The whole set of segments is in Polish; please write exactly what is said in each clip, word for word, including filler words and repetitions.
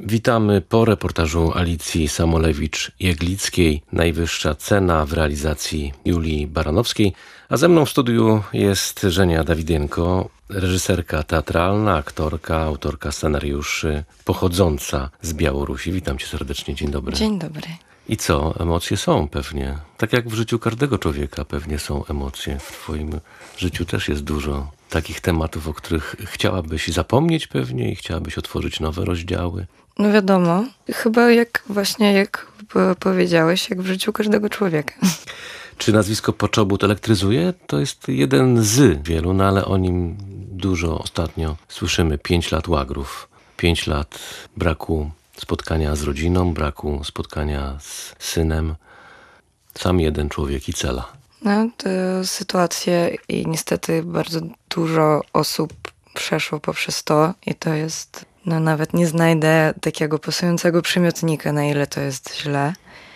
Witamy po reportażu Alicji Samolewicz-Jeglickiej. Najwyższa cena w realizacji Julii Baranowskiej. A ze mną w studiu jest Żenia Dawidenko, reżyserka teatralna, aktorka, autorka scenariuszy, pochodząca z Białorusi. Witam cię serdecznie, dzień dobry. Dzień dobry. I co? Emocje są pewnie. Tak jak w życiu każdego człowieka pewnie są emocje. W twoim życiu też jest dużo takich tematów, o których chciałabyś zapomnieć pewnie i chciałabyś otworzyć nowe rozdziały. No wiadomo, chyba jak właśnie jak powiedziałeś, jak w życiu każdego człowieka. Czy nazwisko Poczobut elektryzuje? To jest jeden z wielu, no ale o nim dużo ostatnio słyszymy. Pięć lat łagrów, pięć lat braku spotkania z rodziną, braku spotkania z synem. Sam jeden człowiek i cela. No, to sytuacje i niestety bardzo dużo osób przeszło poprzez to i to jest, no nawet nie znajdę takiego pasującego przymiotnika, na ile to jest źle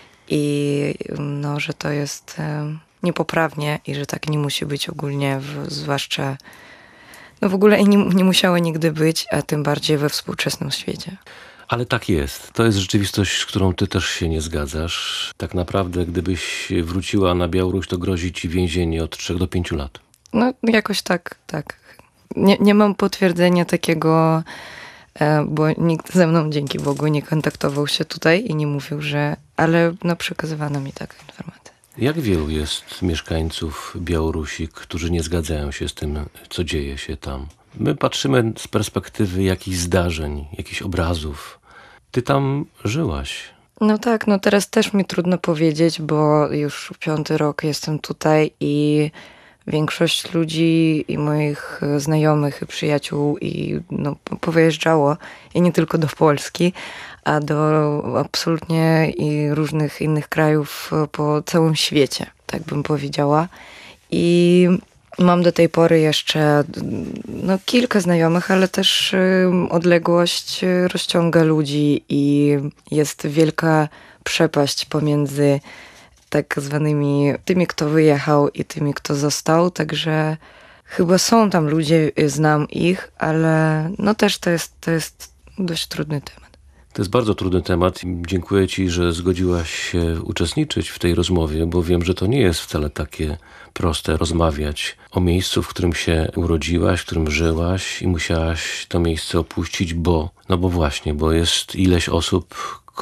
i no, że to jest e, niepoprawnie i że tak nie musi być ogólnie, w, zwłaszcza no w ogóle nie, nie musiało nigdy być, a tym bardziej we współczesnym świecie. Ale tak jest. To jest rzeczywistość, z którą ty też się nie zgadzasz. Tak naprawdę, gdybyś wróciła na Białoruś, to grozi ci więzienie od trzech do pięciu lat. No jakoś tak, tak. Nie, nie mam potwierdzenia takiego, bo nikt ze mną, dzięki Bogu, nie kontaktował się tutaj i nie mówił, że... Ale no, przekazywano mi taka informacja. Jak wielu jest mieszkańców Białorusi, którzy nie zgadzają się z tym, co dzieje się tam? My patrzymy z perspektywy jakichś zdarzeń, jakichś obrazów. Ty tam żyłaś. No tak, no teraz też mi trudno powiedzieć, bo już piąty rok jestem tutaj i większość ludzi i moich znajomych i przyjaciół i no, powyjeżdżało i nie tylko do Polski, a do absolutnie i różnych innych krajów po całym świecie, tak bym powiedziała. I mam do tej pory jeszcze no, kilka znajomych, ale też odległość rozciąga ludzi i jest wielka przepaść pomiędzy tak zwanymi tymi, kto wyjechał i tymi, kto został, także chyba są tam ludzie, znam ich, ale no też to jest, to jest dość trudny temat. To jest bardzo trudny temat. Dziękuję ci, że zgodziłaś się uczestniczyć w tej rozmowie, bo wiem, że to nie jest wcale takie proste rozmawiać o miejscu, w którym się urodziłaś, w którym żyłaś i musiałaś to miejsce opuścić, bo, no bo właśnie, bo jest ileś osób,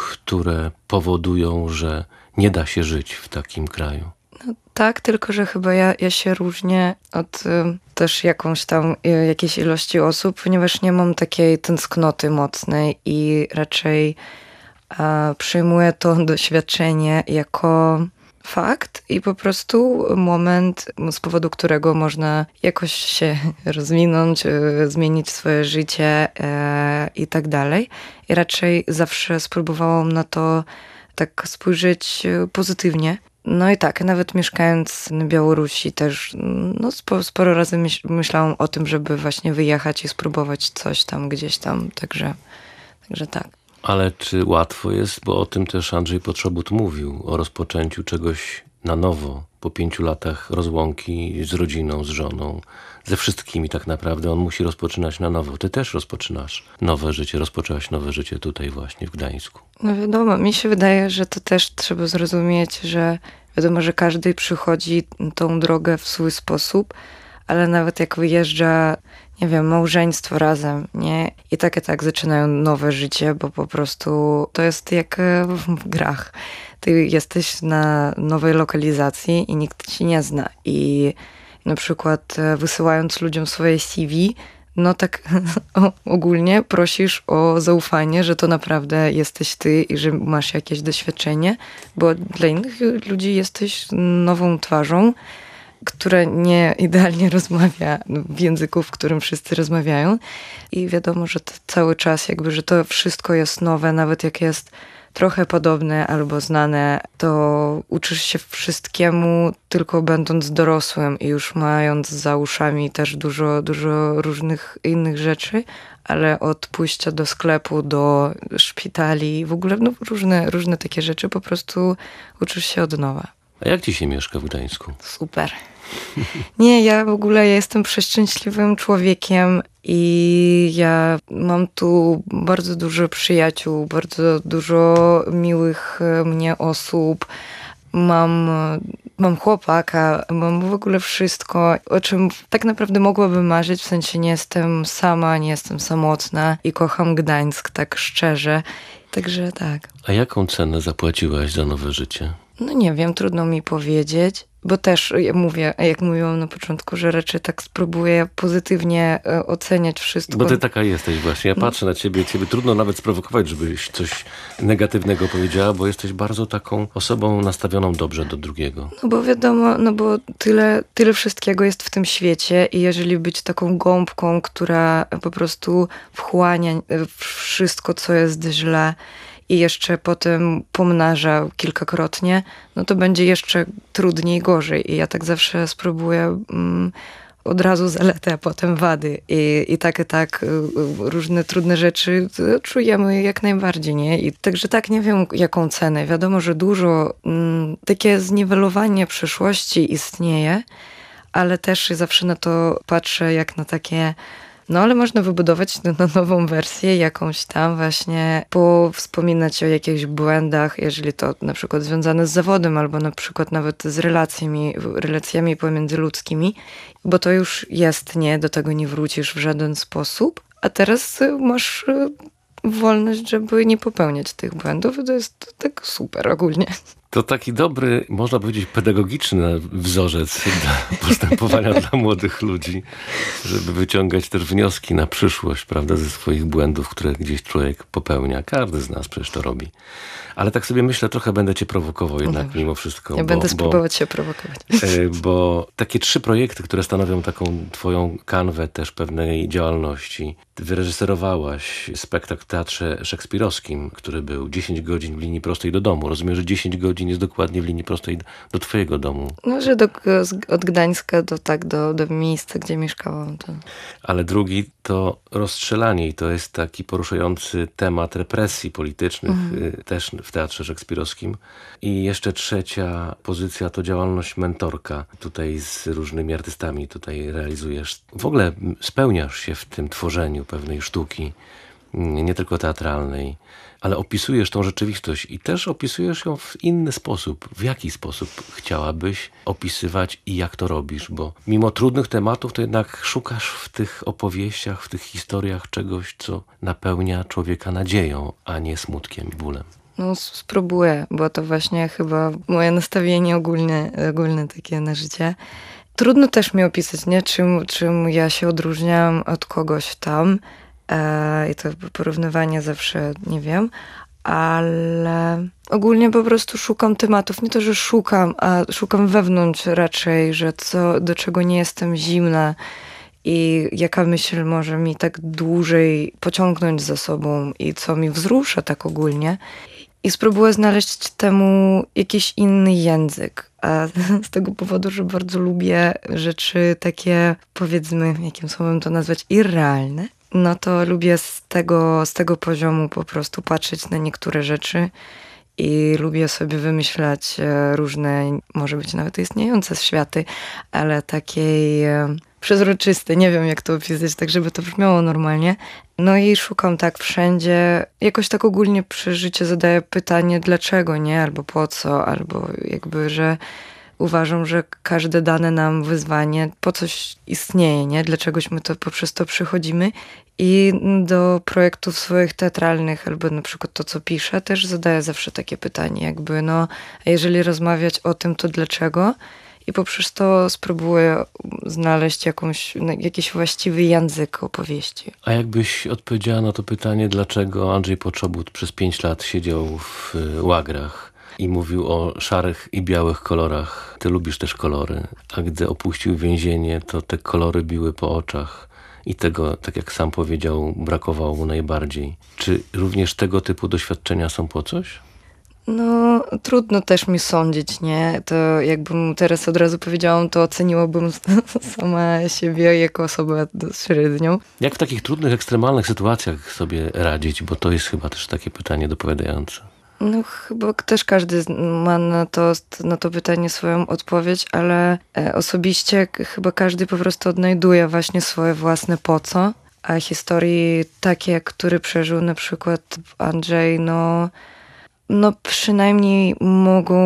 które powodują, że nie da się żyć w takim kraju. No, tak, tylko że chyba ja, ja się różnię od y, też jakąś tam y, jakiejś ilości osób, ponieważ nie mam takiej tęsknoty mocnej i raczej y, przyjmuję to doświadczenie jako fakt i po prostu moment, z powodu którego można jakoś się rozwinąć, y, zmienić swoje życie y, i tak dalej. I raczej zawsze spróbowałam na to tak spojrzeć pozytywnie. No i tak, nawet mieszkając na Białorusi też no, sporo, sporo razy myśl, myślałam o tym, żeby właśnie wyjechać i spróbować coś tam, gdzieś tam, także, także tak. Ale czy łatwo jest, bo o tym też Andrzej Poczobut mówił, o rozpoczęciu czegoś na nowo, po pięciu latach rozłąki z rodziną, z żoną, ze wszystkimi tak naprawdę. On musi rozpoczynać na nowo. Ty też rozpoczynasz nowe życie, rozpoczęłaś nowe życie tutaj właśnie w Gdańsku. No wiadomo, mi się wydaje, że to też trzeba zrozumieć, że wiadomo, że każdy przychodzi tą drogę w swój sposób, ale nawet jak wyjeżdża, nie wiem, małżeństwo razem, nie? I tak i tak zaczynają nowe życie, bo po prostu to jest jak w grach. Ty jesteś na nowej lokalizacji i nikt ci nie zna. I na przykład wysyłając ludziom swoje C V, no tak ogólnie prosisz o zaufanie, że to naprawdę jesteś ty i że masz jakieś doświadczenie, bo dla innych ludzi jesteś nową twarzą, która nie idealnie rozmawia w języku, w którym wszyscy rozmawiają. I wiadomo, że to cały czas jakby, że to wszystko jest nowe, nawet jak jest trochę podobne albo znane, to uczysz się wszystkiemu tylko będąc dorosłym i już mając za uszami też dużo, dużo różnych innych rzeczy, ale od pójścia do sklepu, do szpitali, w ogóle no, różne, różne takie rzeczy po prostu uczysz się od nowa. A jak ci się mieszka w Gdańsku? Super. Nie, ja w ogóle ja jestem przeszczęśliwym człowiekiem i ja mam tu bardzo dużo przyjaciół, bardzo dużo miłych mnie osób. Mam, mam chłopaka, mam w ogóle wszystko, o czym tak naprawdę mogłabym marzyć, w sensie nie jestem sama, nie jestem samotna i kocham Gdańsk tak szczerze. Także tak. A jaką cenę zapłaciłaś za nowe życie? No nie wiem, trudno mi powiedzieć, bo też ja mówię, jak mówiłam na początku, że raczej tak spróbuję pozytywnie oceniać wszystko. Bo ty taka jesteś właśnie. Ja patrzę na ciebie, ciebie trudno nawet sprowokować, żebyś coś negatywnego powiedziała, bo jesteś bardzo taką osobą nastawioną dobrze do drugiego. No bo wiadomo, no bo tyle, tyle wszystkiego jest w tym świecie i jeżeli być taką gąbką, która po prostu wchłania wszystko, co jest źle, i jeszcze potem pomnaża kilkakrotnie, no to będzie jeszcze trudniej, gorzej. I ja tak zawsze spróbuję um, od razu zalety, a potem wady. I, i tak, i tak różne trudne rzeczy czujemy jak najbardziej, nie? I także tak, nie wiem jaką cenę. Wiadomo, że dużo um, takie zniwelowanie przyszłości istnieje, ale też zawsze na to patrzę jak na takie... No ale można wybudować na nową wersję, jakąś tam właśnie, powspominać o jakichś błędach, jeżeli to na przykład związane z zawodem, albo na przykład nawet z relacjami, relacjami pomiędzyludzkimi, bo to już jest, nie, do tego nie wrócisz w żaden sposób, a teraz masz wolność, żeby nie popełniać tych błędów i to jest tak super ogólnie. To taki dobry, można powiedzieć, pedagogiczny wzorzec dla postępowania dla młodych ludzi, żeby wyciągać też wnioski na przyszłość, prawda, ze swoich błędów, które gdzieś człowiek popełnia. Każdy z nas przecież to robi. Ale tak sobie myślę, trochę będę cię prowokował jednak Dobrze. mimo wszystko. Ja bo, będę spróbować bo, się prowokować. Bo takie trzy projekty, które stanowią taką twoją kanwę też pewnej działalności. Ty wyreżyserowałaś spektakl w Teatrze Szekspirowskim, który był dziesięć godzin w linii prostej do domu. Rozumiem, że dziesięć godzin jest dokładnie w linii prostej do twojego domu. No, że do, od Gdańska do, tak, do, do miejsca, gdzie mieszkałam. To... Ale drugi to Rozstrzelanie i to jest taki poruszający temat represji politycznych mhm. też w Teatrze Szekspirowskim. I jeszcze trzecia pozycja to działalność mentorka. Tutaj z różnymi artystami tutaj realizujesz. W ogóle spełniasz się w tym tworzeniu pewnej sztuki, nie tylko teatralnej, ale opisujesz tą rzeczywistość i też opisujesz ją w inny sposób. W jaki sposób chciałabyś opisywać i jak to robisz? Bo mimo trudnych tematów to jednak szukasz w tych opowieściach, w tych historiach czegoś, co napełnia człowieka nadzieją, a nie smutkiem i bólem. No spróbuję, bo to właśnie chyba moje nastawienie ogólne, ogólne takie na życie. Trudno też mi opisać, nie? Czym, czym ja się odróżniam od kogoś tam. I to porównywanie zawsze nie wiem, ale ogólnie po prostu szukam tematów. Nie to, że szukam, a szukam wewnątrz raczej, że co, do czego nie jestem zimna i jaka myśl może mi tak dłużej pociągnąć za sobą i co mi wzrusza tak ogólnie. I spróbuję znaleźć temu jakiś inny język. A z tego powodu, że bardzo lubię rzeczy takie, powiedzmy, jakim słowem to nazwać, irrealne. No to lubię z tego, z tego poziomu po prostu patrzeć na niektóre rzeczy i lubię sobie wymyślać różne, może być nawet istniejące światy, ale takiej przezroczyste, nie wiem jak to opisać, tak żeby to brzmiało normalnie. No i szukam tak wszędzie, jakoś tak ogólnie przy życiu zadaję pytanie dlaczego, nie? Albo po co, albo jakby, że uważam, że każde dane nam wyzwanie po coś istnieje, nie? Dlaczegośmy to poprzez to przychodzimy. I do projektów swoich teatralnych, albo na przykład to, co piszę, też zadaję zawsze takie pytanie, jakby no, a jeżeli rozmawiać o tym, to dlaczego? I poprzez to spróbuję znaleźć jakąś, jakiś właściwy język opowieści. A jakbyś odpowiedziała na to pytanie, dlaczego Andrzej Poczobut przez pięć lat siedział w łagrach i mówił o szarych i białych kolorach. Ty lubisz też kolory, a gdy opuścił więzienie, to te kolory biły po oczach i tego, tak jak sam powiedział, brakowało mu najbardziej. Czy również tego typu doświadczenia są po coś? No, trudno też mi sądzić, nie? To jakbym teraz od razu powiedziałam, to oceniłabym sama siebie jako osobę średnią. Jak w takich trudnych, ekstremalnych sytuacjach sobie radzić? Bo to jest chyba też takie pytanie dopowiadające. No chyba też każdy ma na to, na to pytanie swoją odpowiedź, ale osobiście chyba każdy po prostu odnajduje właśnie swoje własne po co. A historii takie, które przeżył na przykład Andrzej, no, no przynajmniej mogą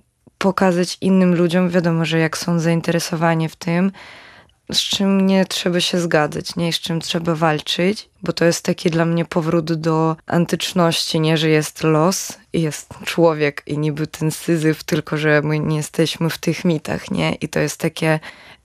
pokazać innym ludziom, wiadomo, że jak są zainteresowani w tym, z czym nie trzeba się zgadzać, nie z czym trzeba walczyć, bo to jest taki dla mnie powrót do antyczności, nie, że jest los i jest człowiek i niby ten Syzyf, tylko że my nie jesteśmy w tych mitach, nie? I to jest takie,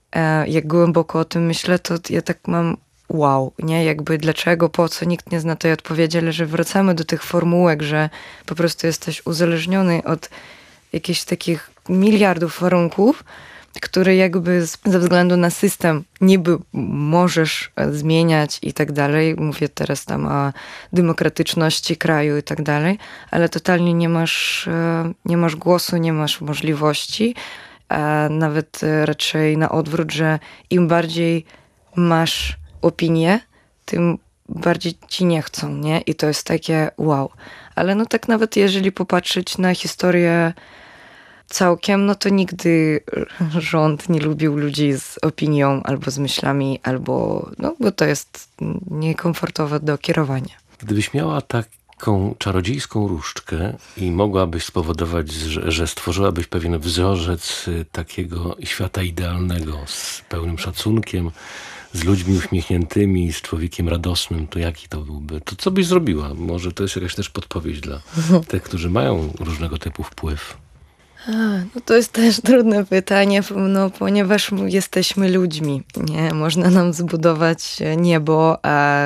jak głęboko o tym myślę, to ja tak mam wow, nie? Jakby dlaczego, po co, nikt nie zna tej odpowiedzi, ale że wracamy do tych formułek, że po prostu jesteś uzależniony od jakichś takich miliardów warunków, które jakby ze względu na system niby możesz zmieniać i tak dalej. Mówię teraz tam o demokratyczności kraju i tak dalej, ale totalnie nie masz, nie masz głosu, nie masz możliwości, a nawet raczej na odwrót, że im bardziej masz opinię, tym bardziej ci nie chcą, nie? I to jest takie wow. Ale no tak nawet jeżeli popatrzeć na historię całkiem, no to nigdy rząd nie lubił ludzi z opinią albo z myślami, albo, no bo to jest niekomfortowe do kierowania. Gdybyś miała taką czarodziejską różdżkę i mogłabyś spowodować, że, że stworzyłabyś pewien wzorzec takiego świata idealnego z pełnym szacunkiem, z ludźmi uśmiechniętymi, z człowiekiem radosnym, to jaki to byłby? To co byś zrobiła? Może to jest jakaś też podpowiedź dla tych, którzy mają różnego typu wpływ. A, no to jest też trudne pytanie, no, ponieważ jesteśmy ludźmi, nie? Można nam zbudować niebo, a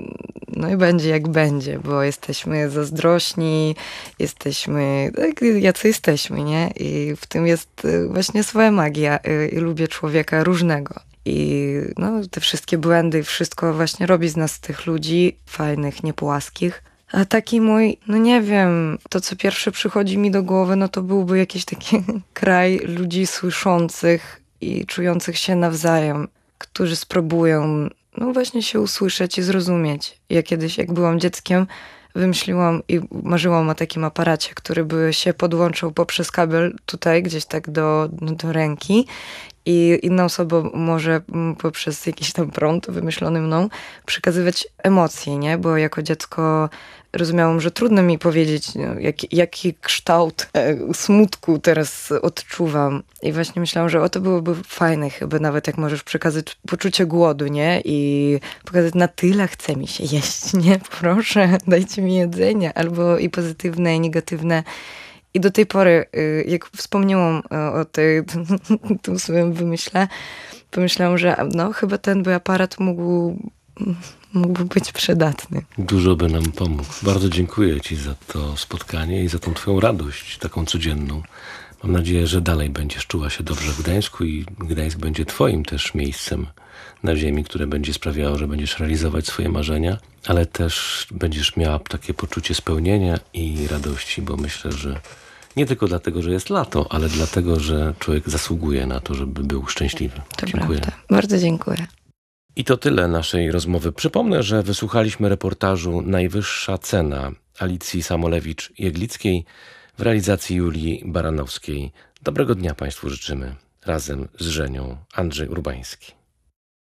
no i będzie jak będzie, bo jesteśmy zazdrośni, jesteśmy, tak, jacy jesteśmy, nie? I w tym jest właśnie swoja magia i lubię człowieka różnego. I no, te wszystkie błędy, wszystko właśnie robi z nas tych ludzi fajnych, niepłaskich. A taki mój, no nie wiem, to co pierwsze przychodzi mi do głowy, no to byłby jakiś taki kraj ludzi słyszących i czujących się nawzajem, którzy spróbują, no właśnie się usłyszeć i zrozumieć. Ja kiedyś, jak byłam dzieckiem, wymyśliłam i marzyłam o takim aparacie, który by się podłączył poprzez kabel tutaj, gdzieś tak do, do ręki i inna osoba może poprzez jakiś tam prąd wymyślony mną przekazywać emocje, nie? Bo jako dziecko rozumiałam, że trudno mi powiedzieć, no, jaki, jaki kształt e, smutku teraz odczuwam. I właśnie myślałam, że o to byłoby fajne chyba, nawet jak możesz przekazać poczucie głodu, nie? I pokazać, na tyle chce mi się jeść, nie? Proszę, dajcie mi jedzenie. Albo i pozytywne, i negatywne. I do tej pory, jak wspomniałam o tej, tym swoim wymyśle, pomyślałam, że no chyba ten by aparat mógł, mógłby być przydatny. Dużo by nam pomógł. Bardzo dziękuję ci za to spotkanie i za tą twoją radość, taką codzienną. Mam nadzieję, że dalej będziesz czuła się dobrze w Gdańsku i Gdańsk będzie twoim też miejscem na ziemi, które będzie sprawiało, że będziesz realizować swoje marzenia, ale też będziesz miała takie poczucie spełnienia i radości, bo myślę, że nie tylko dlatego, że jest lato, ale dlatego, że człowiek zasługuje na to, żeby był szczęśliwy. To dziękuję. Prawda. Bardzo dziękuję. I to tyle naszej rozmowy. Przypomnę, że wysłuchaliśmy reportażu Najwyższa cena Alicji Samolewicz-Jeglickiej w realizacji Julii Baranowskiej. Dobrego dnia Państwu życzymy. Razem z Żenią Andrzej Urbański.